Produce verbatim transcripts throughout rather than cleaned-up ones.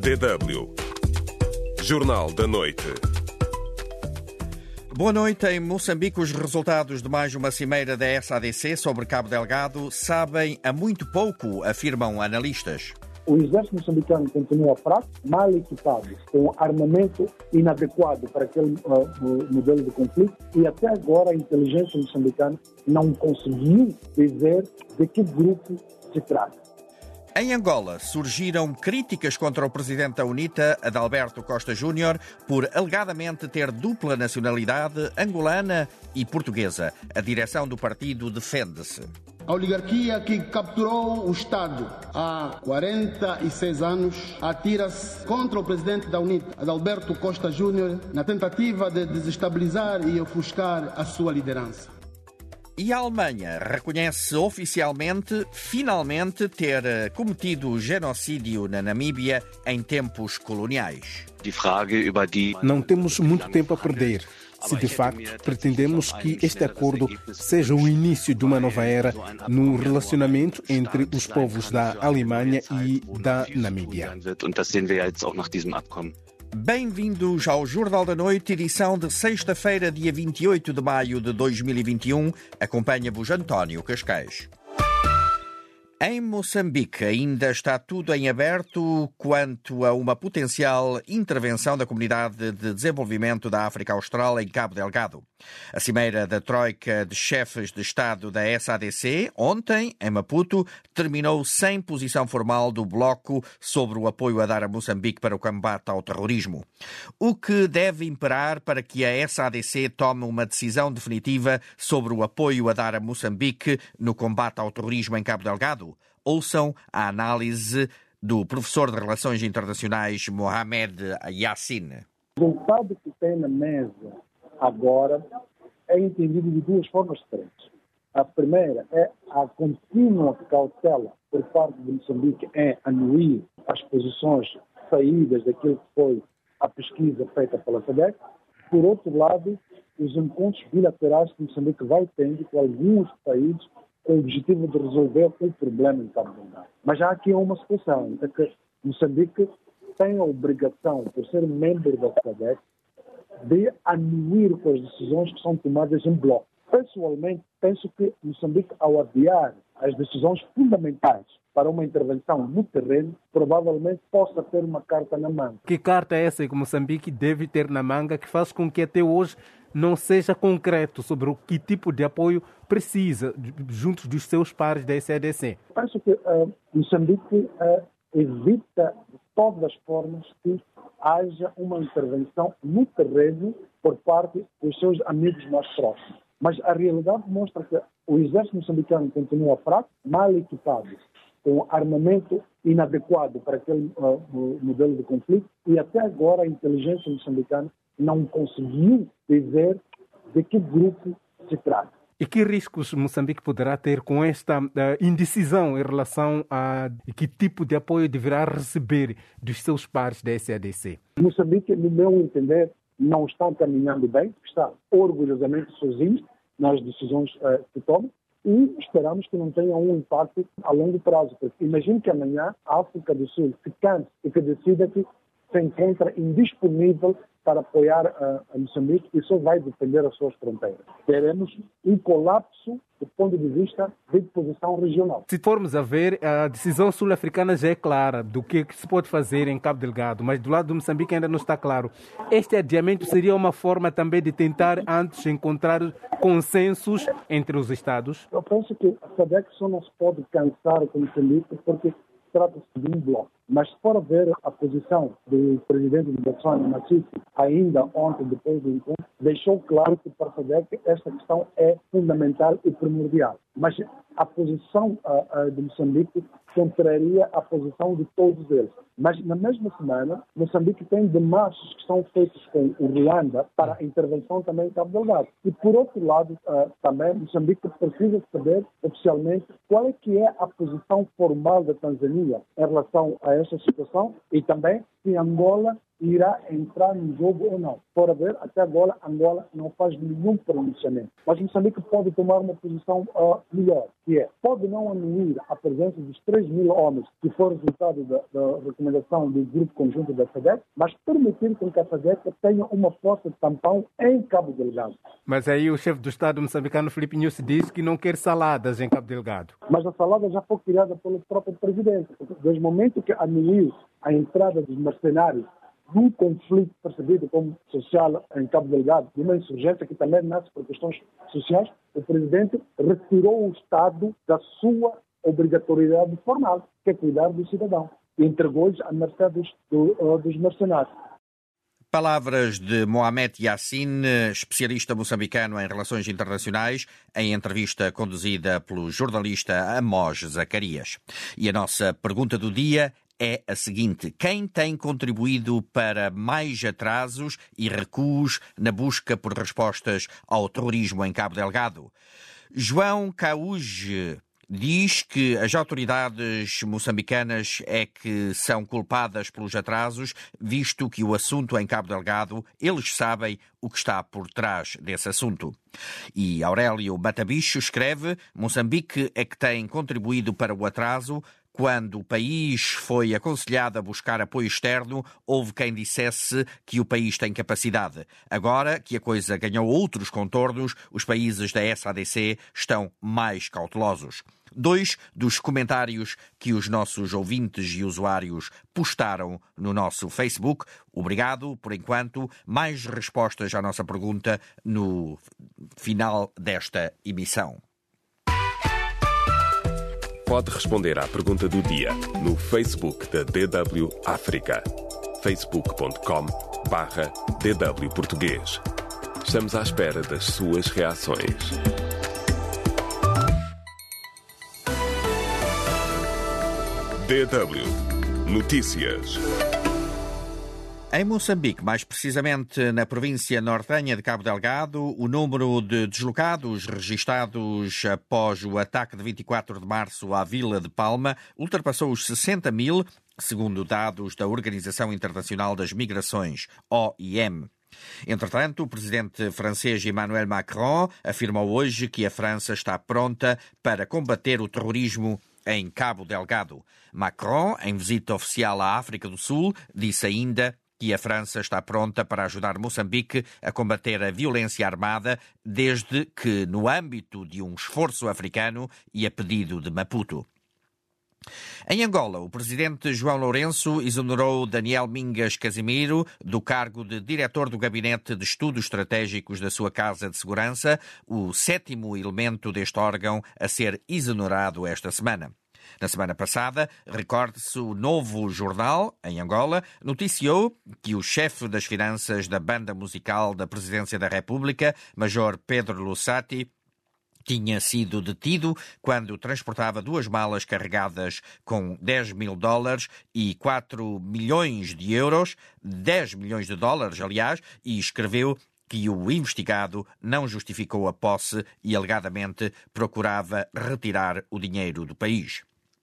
D W Jornal da Noite. Boa noite. Em Moçambique, os resultados de mais uma cimeira da S A D C sobre Cabo Delgado sabem a muito pouco, afirmam analistas. O exército moçambicano continua fraco, mal equipado, com armamento inadequado para aquele uh, modelo de conflito, e até agora a inteligência moçambicana não conseguiu dizer de que grupo se trata. Em Angola, surgiram críticas contra o presidente da UNITA, Adalberto Costa Júnior, por alegadamente ter dupla nacionalidade angolana e portuguesa. A direção do partido defende-se. A oligarquia que capturou o Estado há quarenta e seis anos atira-se contra o presidente da UNITA, Adalberto Costa Júnior, na tentativa de desestabilizar e ofuscar a sua liderança. E a Alemanha reconhece oficialmente, finalmente, ter cometido genocídio na Namíbia em tempos coloniais. Não temos muito tempo a perder. Se de facto pretendemos que este acordo seja o início de uma nova era no relacionamento entre os povos da Alemanha e da Namíbia. Bem-vindos ao Jornal da Noite, edição de sexta-feira, dia vinte e oito de maio de dois mil e vinte e um. Acompanha-vos António Cascais. Em Moçambique ainda está tudo em aberto quanto a uma potencial intervenção da Comunidade de Desenvolvimento da África Austral em Cabo Delgado. A cimeira da Troika de Chefes de Estado da S A D C, ontem, em Maputo, terminou sem posição formal do bloco sobre o apoio a dar a Moçambique para o combate ao terrorismo. O que deve imperar para que a S A D C tome uma decisão definitiva sobre o apoio a dar a Moçambique no combate ao terrorismo em Cabo Delgado? Ouçam a análise do professor de Relações Internacionais Mohamed Yassin. O resultado que tem na mesa agora é entendido de duas formas diferentes. A primeira é a contínua cautela por parte de Moçambique em anuir as posições saídas daquilo que foi a pesquisa feita pela SADC. Por outro lado, os encontros bilaterais que Moçambique vai tendo com alguns países com o objetivo de resolver o problema em Cabo Delgado. Mas há aqui uma situação, é que Moçambique tem a obrigação, por ser membro da SADC, de anuir com as decisões que são tomadas em bloco. Pessoalmente, penso que Moçambique, ao adiar as decisões fundamentais para uma intervenção no terreno, provavelmente possa ter uma carta na manga. Que carta é essa que Moçambique deve ter na manga que faz com que até hoje não seja concreto sobre o que tipo de apoio precisa junto dos seus pares da S A D C? Penso que uh, Moçambique uh, evita de todas as formas que haja uma intervenção no terreno por parte dos seus amigos mais próximos. Mas a realidade mostra que o exército moçambicano continua fraco, mal equipado, com armamento inadequado para aquele uh, modelo de conflito, e até agora a inteligência moçambicana não conseguiu dizer de que grupo se trata. E que riscos Moçambique poderá ter com esta uh, indecisão em relação a que tipo de apoio deverá receber dos seus pares da S A D C? Moçambique, no meu entender, não está caminhando bem, está orgulhosamente sozinho nas decisões uh, que toma, e esperamos que não tenha um impacto a longo prazo. Porque imagine que amanhã a África do Sul se canse e que decida que se encontra indisponível para apoiar a, a Moçambique e só vai defender as suas fronteiras. Teremos um colapso do ponto de vista de posição regional. Se formos a ver, a decisão sul-africana já é clara do que se pode fazer em Cabo Delgado, mas do lado do Moçambique ainda não está claro. Este adiamento seria uma forma também de tentar antes encontrar consensos entre os Estados? Eu penso que a SADC só não se pode cansar com o Moçambique porque trata-se de um bloco. Mas se for a ver a posição do presidente de Botswana, Masisi, ainda ontem, depois do encontro, deixou claro que para a SADC esta questão é fundamental e primordial. Mas a posição uh, uh, de Moçambique contraria a posição de todos eles. Mas na mesma semana, Moçambique tem demarches que são feitos com o Ruanda para a intervenção também em Cabo Delgado. E por outro lado, uh, também Moçambique precisa saber oficialmente qual é que é a posição formal da Tanzânia em relação a esta situação e também se Angola irá entrar no jogo ou não. Por ver, até agora Angola não faz nenhum pronunciamento. Mas Moçambique pode tomar uma posição uh, melhor, que é, pode não anuir a presença dos três mil homens que foram resultado da, da recomendação do Grupo Conjunto da SADC, mas permitir que a SADC tenha uma força de tampão em Cabo Delgado. Mas aí o chefe do Estado moçambicano, Filipe Nyusi, diz que não quer saladas em Cabo Delgado. Mas a salada já foi criada pelo próprio presidente. Desde o momento que anuiu a entrada dos mercenários num conflito percebido como social em Cabo Delgado, de uma insurgência que também nasce por questões sociais, o presidente retirou o Estado da sua obrigatoriedade formal, que é cuidar do cidadão, e entregou-os à mercê dos, do, uh, dos mercenários. Palavras de Mohamed Yassin, especialista moçambicano em relações internacionais, em entrevista conduzida pelo jornalista Amós Zacarias. E a nossa pergunta do dia é a seguinte: quem tem contribuído para mais atrasos e recuos na busca por respostas ao terrorismo em Cabo Delgado? João Cauge diz que as autoridades moçambicanas é que são culpadas pelos atrasos, visto que o assunto em Cabo Delgado, eles sabem o que está por trás desse assunto. E Aurélio Matabicho escreve: Moçambique é que tem contribuído para o atraso. Quando o país foi aconselhado a buscar apoio externo, houve quem dissesse que o país tem capacidade. Agora que a coisa ganhou outros contornos, os países da S A D C estão mais cautelosos. Dois dos comentários que os nossos ouvintes e usuários postaram no nosso Facebook. Obrigado, por enquanto. Mais respostas à nossa pergunta no final desta emissão. Pode responder à pergunta do dia no Facebook da D W África. facebook ponto com barra D W Português. Estamos à espera das suas reações. D W Notícias. Em Moçambique, mais precisamente na província nortenha de Cabo Delgado, o número de deslocados registados após o ataque de vinte e quatro de março à Vila de Palma ultrapassou os sessenta mil, segundo dados da Organização Internacional das Migrações, O I M. Entretanto, o presidente francês Emmanuel Macron afirmou hoje que a França está pronta para combater o terrorismo em Cabo Delgado. Macron, em visita oficial à África do Sul, disse ainda que a França está pronta para ajudar Moçambique a combater a violência armada, desde que no âmbito de um esforço africano e a pedido de Maputo. Em Angola, o presidente João Lourenço exonerou Daniel Mingas Casimiro do cargo de diretor do Gabinete de Estudos Estratégicos da sua Casa de Segurança, o sétimo elemento deste órgão a ser exonerado esta semana. Na semana passada, recorde-se, o Novo Jornal, em Angola, noticiou que o chefe das finanças da banda musical da Presidência da República, Major Pedro Lussati, tinha sido detido quando transportava duas malas carregadas com dez mil dólares e quatro milhões de euros, dez milhões de dólares, aliás, e escreveu que o investigado não justificou a posse e, alegadamente, procurava retirar o dinheiro do país.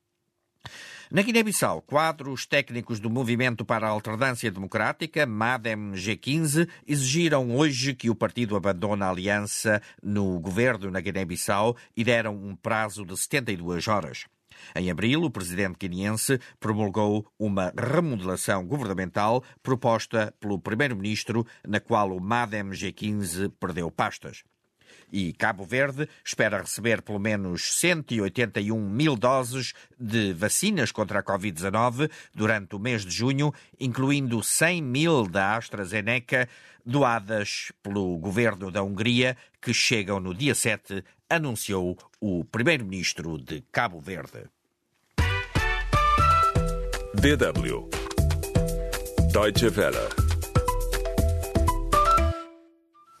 Na Guiné-Bissau, quadros técnicos do Movimento para a Alternância Democrática, MADEM G quinze, exigiram hoje que o partido abandone a aliança no governo na Guiné-Bissau e deram um prazo de setenta e duas horas. Em abril, o presidente guineense promulgou uma remodelação governamental proposta pelo primeiro-ministro, na qual o MADEM G quinze perdeu pastas. E Cabo Verde espera receber pelo menos cento e oitenta e um mil doses de vacinas contra a covid dezanove durante o mês de junho, incluindo cem mil da AstraZeneca, doadas pelo governo da Hungria, que chegam no dia sete, anunciou o primeiro-ministro de Cabo Verde. D W Deutsche Welle.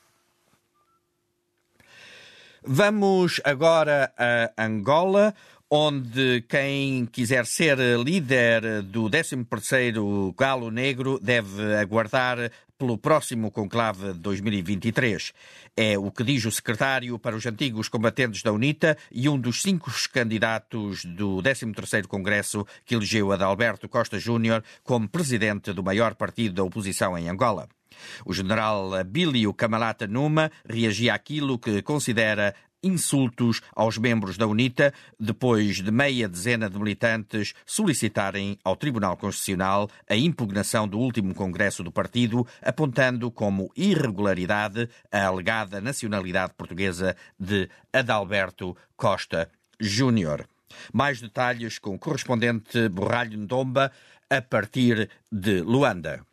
Vamos agora a Angola, onde quem quiser ser líder do décimo terceiro Galo Negro deve aguardar pelo próximo conclave de dois mil e vinte e três. É o que diz o secretário para os antigos combatentes da UNITA e um dos cinco candidatos do décimo terceiro Congresso que elegeu Adalberto Costa Júnior como presidente do maior partido da oposição em Angola. O general Abílio Camalata Numa reagia àquilo que considera insultos aos membros da UNITA, depois de meia dezena de militantes solicitarem ao Tribunal Constitucional a impugnação do último congresso do partido, apontando como irregularidade a alegada nacionalidade portuguesa de Adalberto Costa Júnior. Mais detalhes com o correspondente Borralho Ndomba, a partir de Luanda.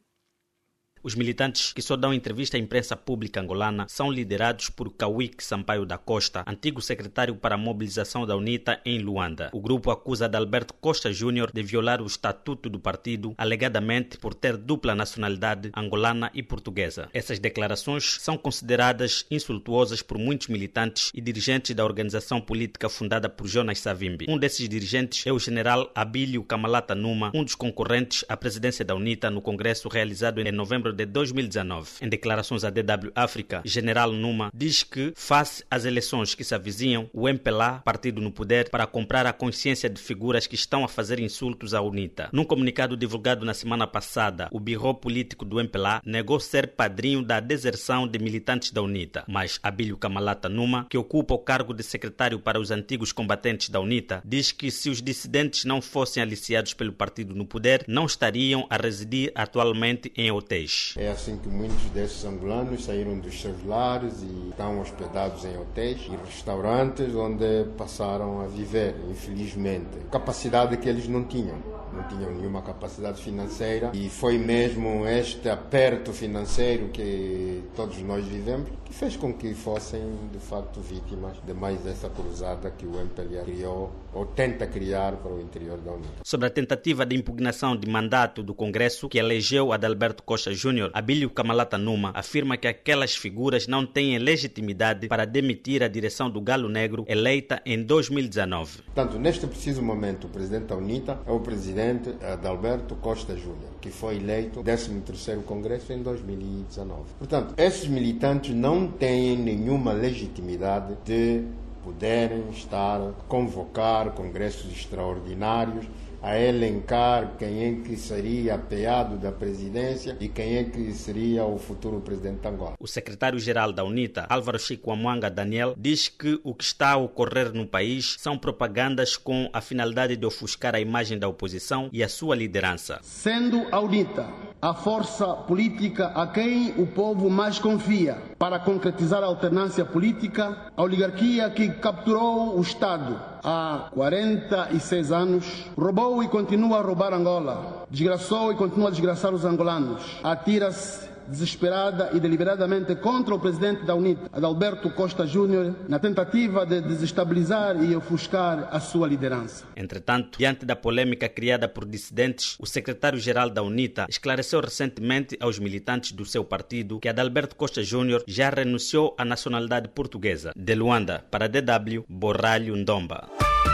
Os militantes que só dão entrevista à imprensa pública angolana são liderados por Kawik Sampaio da Costa, antigo secretário para a mobilização da UNITA em Luanda. O grupo acusa Adalberto Costa Júnior de violar o estatuto do partido, alegadamente por ter dupla nacionalidade angolana e portuguesa. Essas declarações são consideradas insultuosas por muitos militantes e dirigentes da organização política fundada por Jonas Savimbi. Um desses dirigentes é o general Abílio Camalata Numa, um dos concorrentes à presidência da UNITA no congresso realizado em novembro de dois mil e dezenove. Em declarações à D W África, General Numa diz que, face às eleições que se avizinham, o M P L A, partido no poder, para comprar a consciência de figuras que estão a fazer insultos à UNITA. Num comunicado divulgado na semana passada, o Birro Político do M P L A negou ser padrinho da deserção de militantes da UNITA, mas Abílio Camalata Numa, que ocupa o cargo de secretário para os antigos combatentes da UNITA, diz que se os dissidentes não fossem aliciados pelo partido no poder, não estariam a residir atualmente em hotéis. É assim que muitos desses angolanos saíram dos seus lares e estão hospedados em hotéis e restaurantes onde passaram a viver, infelizmente. Capacidade que eles não tinham. Não tinham nenhuma capacidade financeira e foi mesmo este aperto financeiro que todos nós vivemos que fez com que fossem, de facto, vítimas de mais essa cruzada que o M P L A criou ou tenta criar para o interior da UNITA. Sobre a tentativa de impugnação de mandato do Congresso que elegeu Adalberto Costa Júnior, Abílio Camalata Numa afirma que aquelas figuras não têm legitimidade para demitir a direção do Galo Negro eleita em dois mil e dezenove. Portanto, neste preciso momento, o presidente da UNITA é o presidente Adalberto Costa Júnior, que foi eleito décimo terceiro Congresso em dois mil e dezenove. Portanto, esses militantes não têm nenhuma legitimidade de poderem estar a convocar congressos extraordinários, a elencar quem é que seria apeado da presidência e quem é que seria o futuro presidente de Angola. O secretário-geral da UNITA, Álvaro Chico Amwanga Daniel, diz que o que está a ocorrer no país são propagandas com a finalidade de ofuscar a imagem da oposição e a sua liderança. Sendo a UNITA a força política a quem o povo mais confia para concretizar a alternância política, a oligarquia que capturou o Estado há quarenta e seis anos, roubou e continua a roubar Angola, desgraçou e continua a desgraçar os angolanos, atira-se desesperada e deliberadamente contra o presidente da UNITA, Adalberto Costa Júnior, na tentativa de desestabilizar e ofuscar a sua liderança. Entretanto, diante da polêmica criada por dissidentes, o secretário-geral da UNITA esclareceu recentemente aos militantes do seu partido que Adalberto Costa Júnior já renunciou à nacionalidade portuguesa. De Luanda, para a D W, Borralho Ndomba.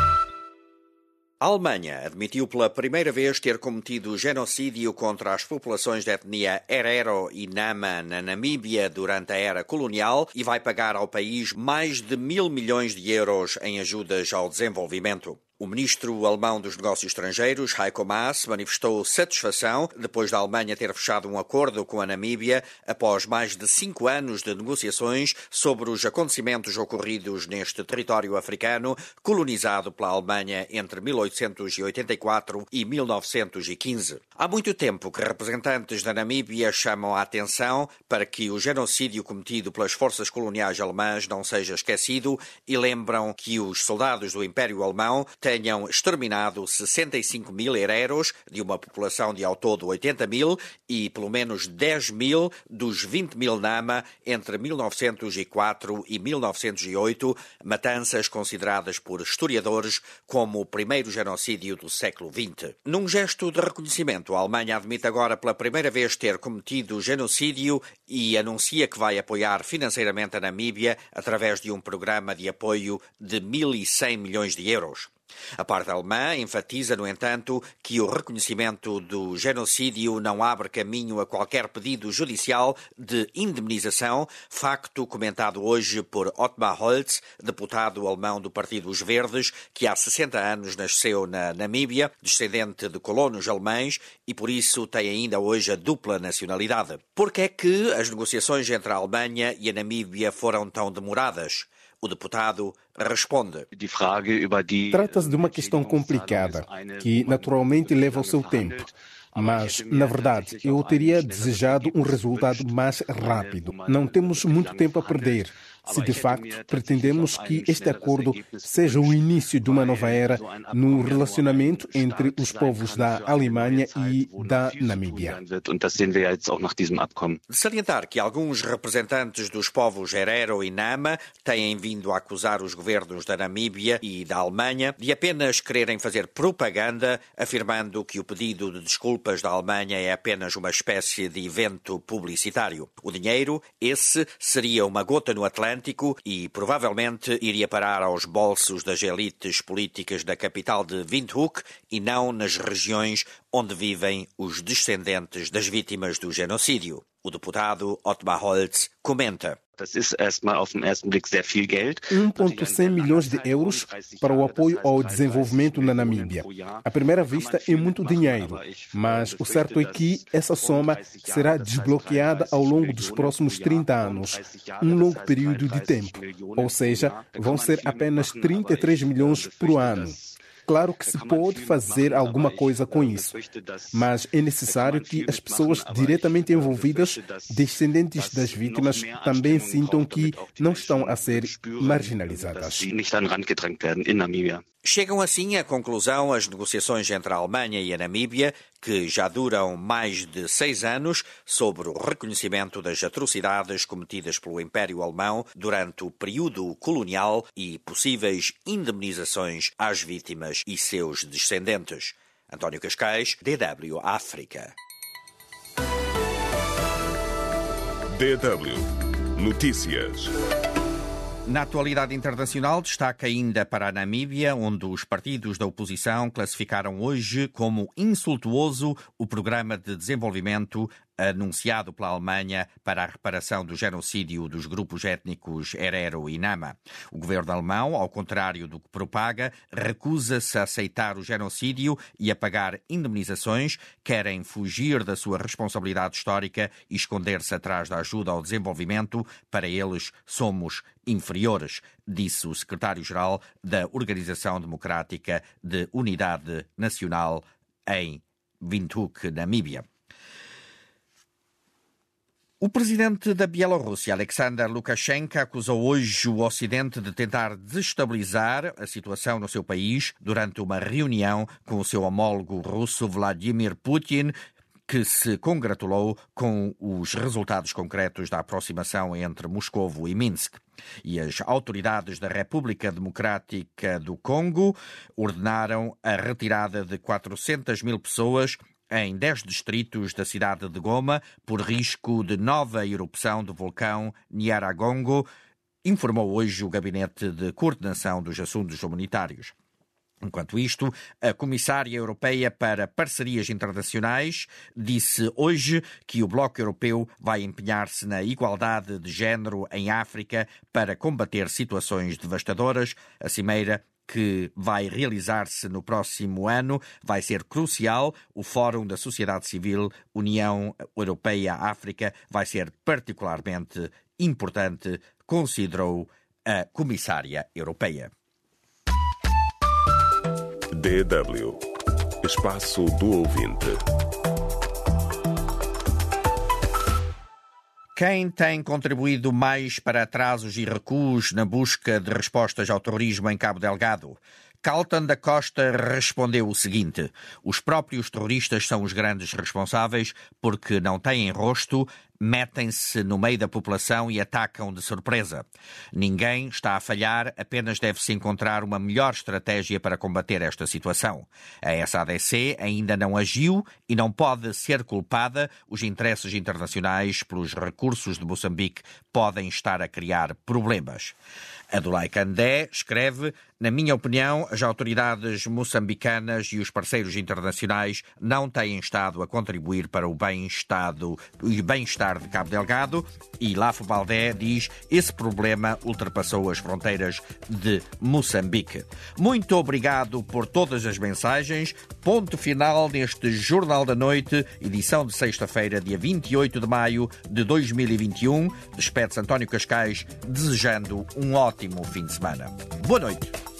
A Alemanha admitiu pela primeira vez ter cometido genocídio contra as populações da etnia Herero e Nama na Namíbia durante a era colonial e vai pagar ao país mais de mil milhões de euros em ajudas ao desenvolvimento. O ministro alemão dos Negócios Estrangeiros, Heiko Maas, manifestou satisfação depois da Alemanha ter fechado um acordo com a Namíbia após mais de cinco anos de negociações sobre os acontecimentos ocorridos neste território africano colonizado pela Alemanha entre mil oitocentos e oitenta e quatro e mil novecentos e quinze. Há muito tempo que representantes da Namíbia chamam a atenção para que o genocídio cometido pelas forças coloniais alemãs não seja esquecido e lembram que os soldados do Império Alemão tenham exterminado sessenta e cinco mil hereros de uma população de ao todo oitenta mil e pelo menos dez mil dos vinte mil Nama entre mil novecentos e quatro e mil novecentos e oito, matanças consideradas por historiadores como o primeiro genocídio do século vinte. Num gesto de reconhecimento, a Alemanha admite agora pela primeira vez ter cometido genocídio e anuncia que vai apoiar financeiramente a Namíbia através de um programa de apoio de mil e cem milhões de euros. A parte alemã enfatiza, no entanto, que o reconhecimento do genocídio não abre caminho a qualquer pedido judicial de indemnização, facto comentado hoje por Ottmar Holz, deputado alemão do Partido Os Verdes, que há sessenta anos nasceu na Namíbia, descendente de colonos alemães e por isso tem ainda hoje a dupla nacionalidade. Por que é que as negociações entre a Alemanha e a Namíbia foram tão demoradas? O deputado responde. Trata-se de uma questão complicada, que naturalmente leva o seu tempo. Mas, na verdade, eu teria desejado um resultado mais rápido. Não temos muito tempo a perder. Se de facto pretendemos que este acordo seja o início de uma nova era no relacionamento entre os povos da Alemanha e da Namíbia. De salientar que alguns representantes dos povos Herero e Nama têm vindo a acusar os governos da Namíbia e da Alemanha de apenas quererem fazer propaganda, afirmando que o pedido de desculpas da Alemanha é apenas uma espécie de evento publicitário. O dinheiro, esse, seria uma gota no Atlântico e provavelmente iria parar aos bolsos das elites políticas da capital de Windhoek e não nas regiões onde vivem os descendentes das vítimas do genocídio. O deputado Ottmar Holz comenta. um vírgula cem milhões de euros para o apoio ao desenvolvimento na Namíbia. À primeira vista é muito dinheiro, mas o certo é que essa soma será desbloqueada ao longo dos próximos trinta anos, um longo período de tempo, ou seja, vão ser apenas trinta e três milhões por ano. Claro que se pode fazer alguma coisa com isso, mas é necessário que as pessoas diretamente envolvidas, descendentes das vítimas, também sintam que não estão a ser marginalizadas. Chegam assim à conclusão as negociações entre a Alemanha e a Namíbia, que já duram mais de seis anos, sobre o reconhecimento das atrocidades cometidas pelo Império Alemão durante o período colonial e possíveis indemnizações às vítimas e seus descendentes. António Cascais, D W África. D W Notícias. Na atualidade internacional, destaca ainda para a Namíbia, onde os partidos da oposição classificaram hoje como insultuoso o programa de desenvolvimento anunciado pela Alemanha para a reparação do genocídio dos grupos étnicos Herero e Nama. O governo alemão, ao contrário do que propaga, recusa-se a aceitar o genocídio e a pagar indemnizações, querem fugir da sua responsabilidade histórica e esconder-se atrás da ajuda ao desenvolvimento. Para eles, somos inferiores, disse o secretário-geral da Organização Democrática de Unidade Nacional em Windhoek, Namíbia. O presidente da Bielorrússia, Alexander Lukashenko, acusou hoje o Ocidente de tentar desestabilizar a situação no seu país durante uma reunião com o seu homólogo russo Vladimir Putin, que se congratulou com os resultados concretos da aproximação entre Moscovo e Minsk. E as autoridades da República Democrática do Congo ordenaram a retirada de quatrocentas mil pessoas em dez distritos da cidade de Goma por risco de nova erupção do vulcão Nyiragongo, informou hoje o Gabinete de Coordenação dos Assuntos Humanitários. Enquanto isto, a Comissária Europeia para Parcerias Internacionais disse hoje que o Bloco Europeu vai empenhar-se na igualdade de género em África para combater situações devastadoras. A cimeira, que vai realizar-se no próximo ano, vai ser crucial. O Fórum da Sociedade Civil União Europeia-África vai ser particularmente importante, considerou a Comissária Europeia. D W Espaço do Ouvinte. Quem tem contribuído mais para atrasos e recuos na busca de respostas ao terrorismo em Cabo Delgado? Carlton da Costa respondeu o seguinte: os próprios terroristas são os grandes responsáveis porque não têm rosto, metem-se no meio da população e atacam de surpresa. Ninguém está a falhar, apenas deve-se encontrar uma melhor estratégia para combater esta situação. A S A D C ainda não agiu e não pode ser culpada. Os interesses internacionais pelos recursos de Moçambique podem estar a criar problemas. Adulai Candé escreve: na minha opinião, as autoridades moçambicanas e os parceiros internacionais não têm estado a contribuir para o bem-estar, o bem-estar de Cabo Delgado. E Lafo Baldé diz: esse problema ultrapassou as fronteiras de Moçambique. Muito obrigado por todas as mensagens. Ponto final neste Jornal da Noite, edição de sexta-feira, dia vinte e oito de maio de dois mil e vinte e um. Despede-se António Cascais, desejando um ótimo fim de semana. Boa noite.